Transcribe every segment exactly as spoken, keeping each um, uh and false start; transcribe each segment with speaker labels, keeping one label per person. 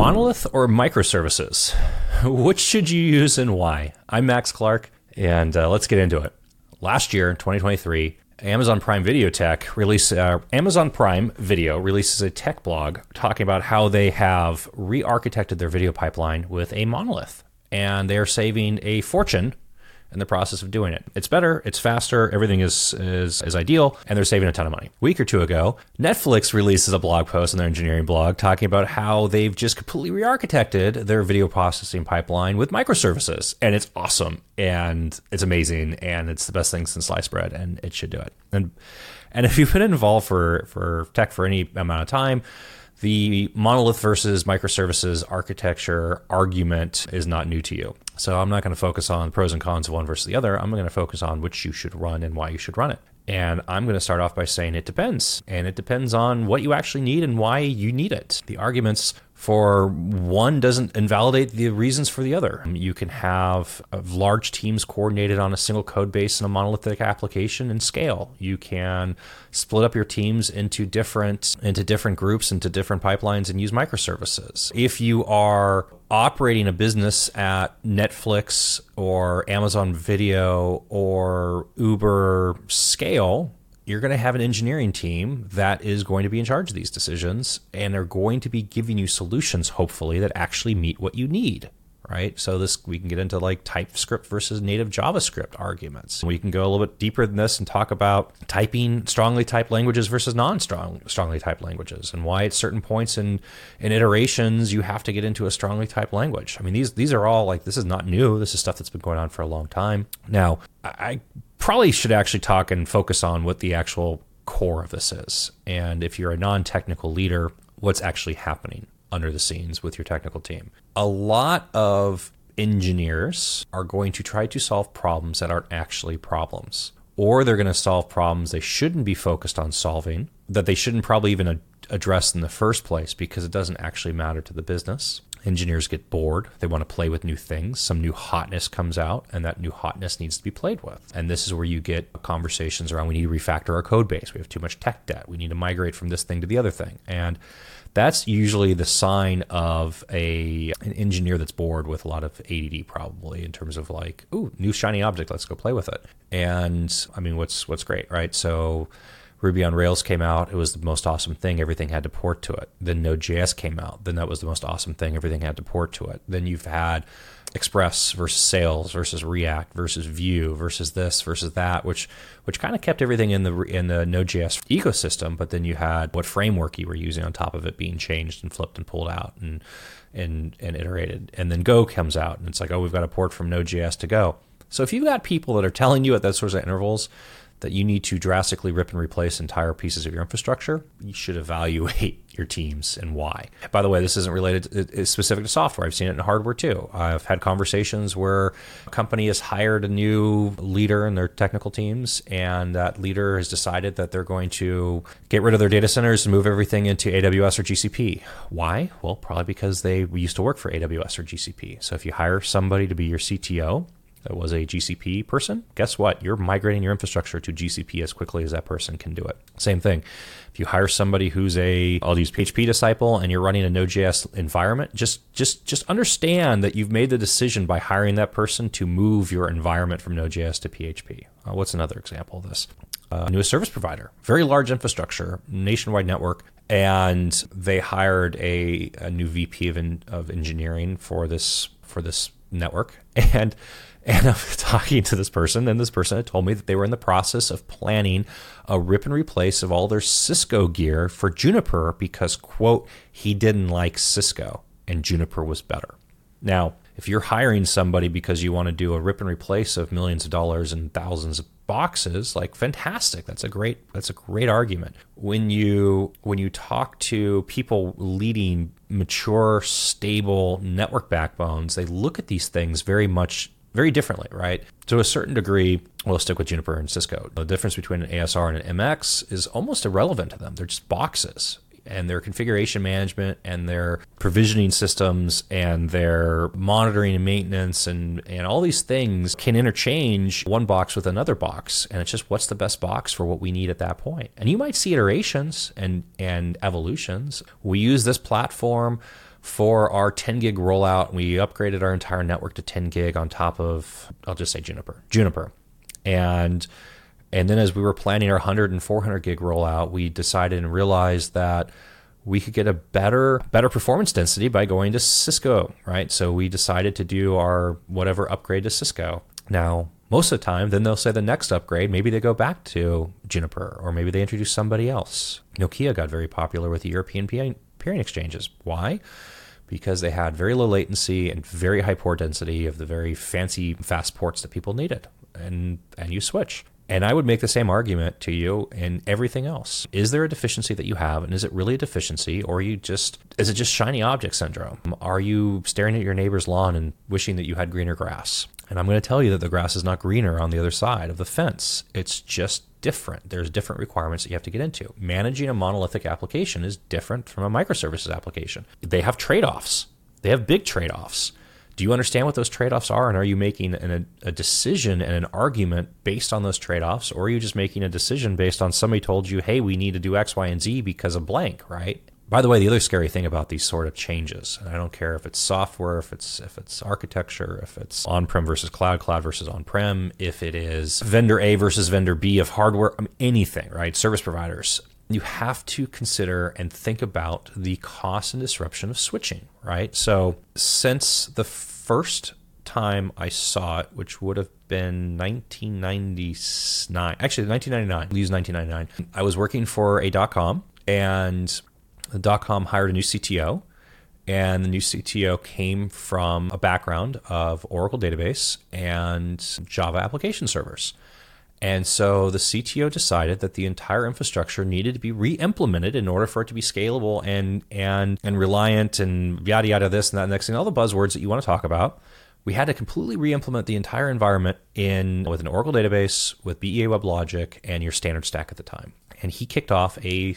Speaker 1: Monolith or microservices? Which should you use and why? I'm Max Clark, and uh, let's get into it. Last year, twenty twenty-three, Amazon Prime Video Tech released, uh, Amazon Prime Video releases a tech blog talking about how they have re-architected their video pipeline with a monolith, and they're saving a fortune in the process of doing it. It's better, it's faster, everything is, is is ideal, and they're saving a ton of money. A week or two ago, Netflix releases a blog post on their engineering blog talking about how they've just completely re-architected their video processing pipeline with microservices, and it's awesome, and it's amazing, and it's the best thing since sliced bread, and it should do it. And and if you've been involved for, for tech for any amount of time, the monolith versus microservices architecture argument is not new to you. So I'm not going to focus on pros and cons of one versus the other. I'm going to focus on which you should run and why you should run it. And I'm going to start off by saying it depends. And it depends on what you actually need and why you need it. The arguments for one doesn't invalidate the reasons for the other. You can have large teams coordinated on a single code base in a monolithic application and scale. You can split up your teams into different into different groups, into different pipelines, and use microservices. If you are operating a business at Netflix or Amazon Video or Uber scale, you're going to have an engineering team that is going to be in charge of these decisions, and they're going to be giving you solutions, hopefully, that actually meet what you need, right? So this, we can get into like TypeScript versus native JavaScript arguments. We can go a little bit deeper than this and talk about typing strongly typed languages versus non-strong strongly typed languages, and why at certain points in, in iterations you have to get into a strongly typed language. I mean, these these are all like, this is not new. This is stuff that's been going on for a long time. Now, I probably should actually talk and focus on what the actual core of this is. And if you're a non-technical leader, what's actually happening under the scenes with your technical team. A lot of engineers are going to try to solve problems that aren't actually problems, or they're going to solve problems they shouldn't be focused on solving, that they shouldn't probably even address in the first place because it doesn't actually matter to the business. Engineers get bored. They want to play with new things. Some new hotness comes out, and that new hotness needs to be played with. And this is where you get conversations around, we need to refactor our code base. We have too much tech debt. We need to migrate from this thing to the other thing. And that's usually the sign of a an engineer that's bored with a lot of A D D, probably, in terms of like, ooh, new shiny object, let's go play with it. And I mean, what's what's great, right? So Ruby on Rails came out. It was the most awesome thing. Everything had to port to it. Then Node.js came out. Then that was the most awesome thing. Everything had to port to it. Then you've had Express versus Sails versus React versus Vue versus this versus that, which which kind of kept everything in the in the Node.js ecosystem. But then you had what framework you were using on top of it being changed and flipped and pulled out and and and iterated. And then Go comes out, and it's like, oh, we've got a port from Node.js to Go. So if you've got people that are telling you at those sorts of intervals that you need to drastically rip and replace entire pieces of your infrastructure, you should evaluate your teams and why. By the way, this isn't related, it's specific to software. I've seen it in hardware too. I've had conversations where a company has hired a new leader in their technical teams, and that leader has decided that they're going to get rid of their data centers and move everything into A W S or G C P. Why? Well, probably because they used to work for A W S or G C P. So if you hire somebody to be your C T O that was a G C P person, guess what? You're migrating your infrastructure to G C P as quickly as that person can do it. Same thing. If you hire somebody who's a, I'll use P H P disciple, and you're running a Node.js environment, just just just understand that you've made the decision by hiring that person to move your environment from Node.js to P H P. Uh, what's another example of this? Uh, newest service provider, very large infrastructure, nationwide network, and they hired a, a new V P of, in, of engineering for this for this network, and And I'm talking to this person, and this person had told me that they were in the process of planning a rip and replace of all their Cisco gear for Juniper because, quote, he didn't like Cisco and Juniper was better. Now, if you're hiring somebody because you want to do a rip and replace of millions of dollars and thousands of boxes, like, fantastic. That's a great that's a great argument. When you when you talk to people leading mature, stable network backbones, they look at these things very much very differently, right? To a certain degree, we'll stick with Juniper and Cisco. The difference between an A S R and an M X is almost irrelevant to them. They're just boxes. and their configuration management and their provisioning systems and their monitoring and maintenance and, and all these things can interchange one box with another box. And it's just what's the best box for what we need at that point. And you might see iterations and, and evolutions. We use this platform for our ten gig rollout. We upgraded our entire network to ten gig on top of, I'll just say Juniper, Juniper. And and then as we were planning our one hundred and four hundred gig rollout, we decided and realized that we could get a better better performance density by going to Cisco, right? So we decided to do our whatever upgrade to Cisco. Now, most of the time, then they'll say the next upgrade, maybe they go back to Juniper, or maybe they introduce somebody else. Nokia got very popular with the European peering exchanges. Why? Because they had very low latency and very high port density of the very fancy fast ports that people needed. And, and you switch. And I would make the same argument to you in everything else. Is there a deficiency that you have, and is it really a deficiency, or are you just is it just shiny object syndrome? Are you staring at your neighbor's lawn and wishing that you had greener grass? And I'm going to tell you that the grass is not greener on the other side of the fence. It's just different. There's different requirements that you have to get into. Managing a monolithic application is different from a microservices application. They have trade-offs. They have big trade-offs. Do you understand what those trade-offs are? And are you making an, a decision and an argument based on those trade-offs? Or are you just making a decision based on somebody told you, hey, we need to do X, Y, and Z because of blank, right? By the way, the other scary thing about these sort of changes, and I don't care if it's software, if it's if it's architecture, if it's on-prem versus cloud, cloud versus on-prem, if it is vendor A versus vendor B of hardware, I mean, anything, right? Service providers. You have to consider and think about the cost and disruption of switching, right? So since the first time I saw it, which would have been nineteen ninety-nine, actually nineteen ninety-nine, we used nineteen ninety-nine. I was working for a dot-com, and the dot-com hired a new C T O, and the new C T O came from a background of Oracle database and Java application servers. And so the C T O decided that the entire infrastructure needed to be re-implemented in order for it to be scalable and and and reliant and yada yada this and that next thing, all the buzzwords that you want to talk about. We had to completely re-implement the entire environment in with an Oracle database, with B E A WebLogic, and your standard stack at the time. And he kicked off a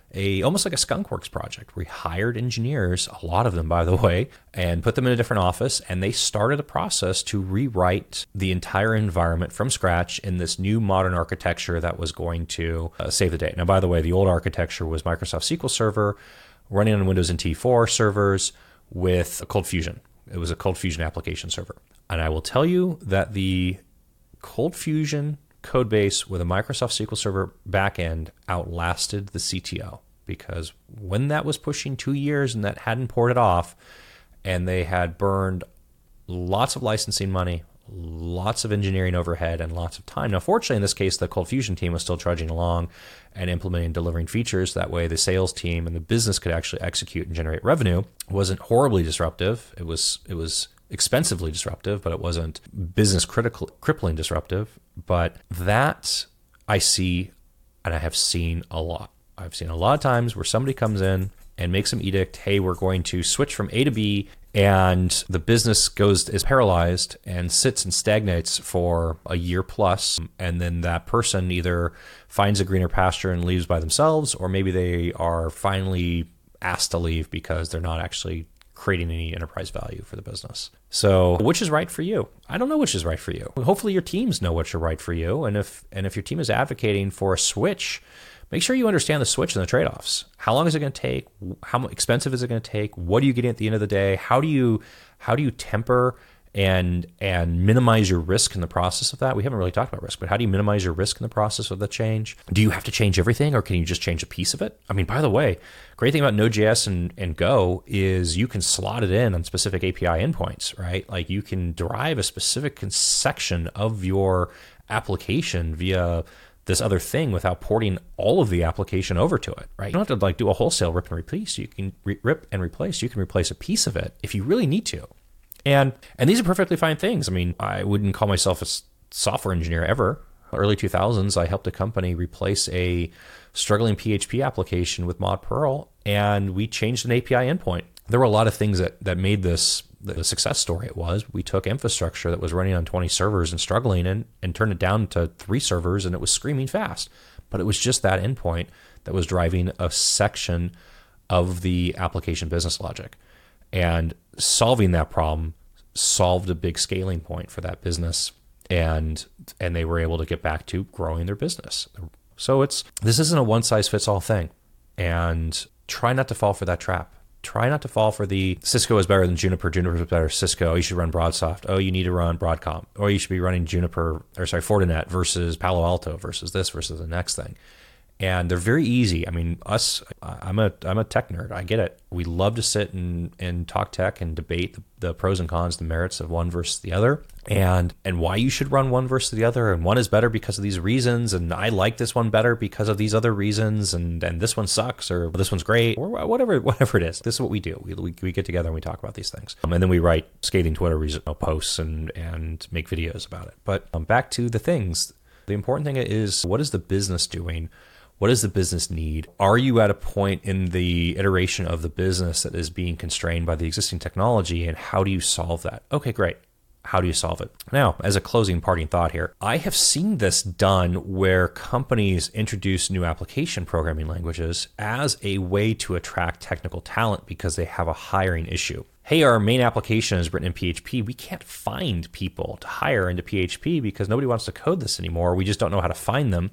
Speaker 1: a almost like a skunkworks project. We hired engineers, a lot of them, by the way, and put them in a different office, and they started a process to rewrite the entire environment from scratch in this new modern architecture that was going to uh, save the day. Now, by the way, the old architecture was Microsoft S Q L Server running on Windows N T four servers with a Cold Fusion. It was a Cold Fusion application server. And I will tell you that the Cold Fusion code base with a Microsoft S Q L Server backend outlasted the C T O, because when that was pushing two years and that hadn't ported off, and they had burned lots of licensing money, lots of engineering overhead, and lots of time. Now, fortunately, in this case, the Cold Fusion team was still trudging along and implementing and delivering features. That way, the sales team and the business could actually execute and generate revenue. It wasn't horribly disruptive. It was it was expensively disruptive, but it wasn't business critical, crippling disruptive. But that I see, and I have seen a lot. I've seen a lot of times where somebody comes in and makes some edict, hey, we're going to switch from A to B, and the business goes is paralyzed and sits and stagnates for a year plus, and then that person either finds a greener pasture and leaves by themselves, or maybe they are finally asked to leave because they're not actually creating any enterprise value for the business. So which is right for you? I don't know which is right for you. Hopefully your teams know what's right for you. And if and if your team is advocating for a switch, make sure you understand the switch and the trade-offs. How long is it going to take? How expensive is it going to take? What are you getting at the end of the day? How do you how do you temper and and minimize your risk in the process of that? We haven't really talked about risk, but how do you minimize your risk in the process of the change? Do you have to change everything, or can you just change a piece of it? I mean, by the way, great thing about Node.js and, and Go is you can slot it in on specific A P I endpoints, right? Like you can derive a specific section of your application via this other thing without porting all of the application over to it, right? You don't have to like do a wholesale rip and replace. You can re- rip and replace. You can replace a piece of it if you really need to. And and these are perfectly fine things. I mean, I wouldn't call myself a software engineer ever. Early two thousands, I helped a company replace a struggling P H P application with Mod Perl, and we changed an A P I endpoint. There were a lot of things that, that made this the success story it was. We took infrastructure that was running on twenty servers and struggling and, and turned it down to three servers, and it was screaming fast. But it was just that endpoint that was driving a section of the application business logic. And solving that problem solved a big scaling point for that business, and and they were able to get back to growing their business. So it's this isn't a one-size-fits-all thing, and try not to fall for that trap. Try not to fall for the Cisco is better than Juniper, Juniper is better than Cisco, you should run BroadSoft, oh, you need to run Broadcom, or you should be running Juniper, or sorry, Fortinet versus Palo Alto versus this versus the next thing. And they're very easy. I mean, us, I'm a I'm a tech nerd. I get it. We love to sit and, and talk tech and debate the, the pros and cons, the merits of one versus the other, and and why you should run one versus the other, and one is better because of these reasons, and I like this one better because of these other reasons, and, and this one sucks, or this one's great, or whatever whatever it is. This is what we do. We, we, we get together and we talk about these things. Um, and then we write scathing Twitter reason, posts and, and make videos about it. But um, back to the things. The important thing is, what is the business doing? What does the business need? Are you at a point in the iteration of the business that is being constrained by the existing technology, and how do you solve that? Okay, great. How do you solve it? Now, as a closing parting thought here, I have seen this done where companies introduce new application programming languages as a way to attract technical talent because they have a hiring issue. Hey, our main application is written in P H P. We can't find people to hire into P H P because nobody wants to code this anymore. We just don't know how to find them.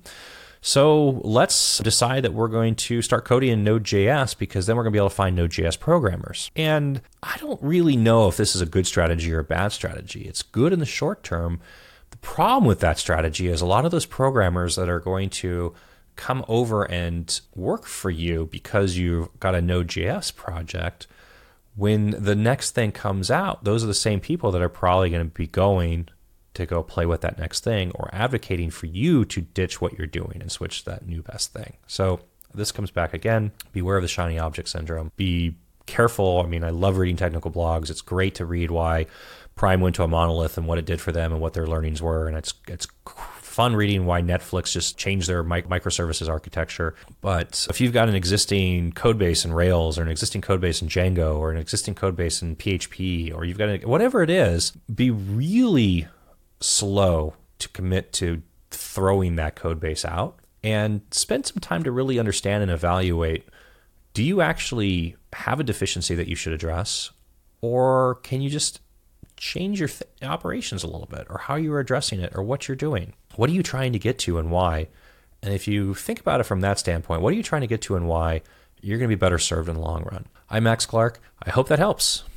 Speaker 1: So let's decide that we're going to start coding in Node.js because then we're going to be able to find Node.js programmers. And I don't really know if this is a good strategy or a bad strategy. It's good in the short term. The problem with that strategy is a lot of those programmers that are going to come over and work for you because you've got a Node.js project, when the next thing comes out, those are the same people that are probably going to be going to go play with that next thing, or advocating for you to ditch what you're doing and switch to that new best thing. So this comes back again, beware of the shiny object syndrome. Be careful. I mean, I love reading technical blogs. It's great to read why Prime went to a monolith and what it did for them and what their learnings were. And it's it's fun reading why Netflix just changed their microservices architecture. But if you've got an existing code base in Rails, or an existing code base in Django, or an existing code base in P H P, or you've got a, whatever it is, be really slow to commit to throwing that code base out, and spend some time to really understand and evaluate, do you actually have a deficiency that you should address, or can you just change your th- operations a little bit, or how you're addressing it, or what you're doing? What are you trying to get to and why? And if you think about it from that standpoint, what are you trying to get to and why, you're going to be better served in the long run. I'm Max Clark. I hope that helps.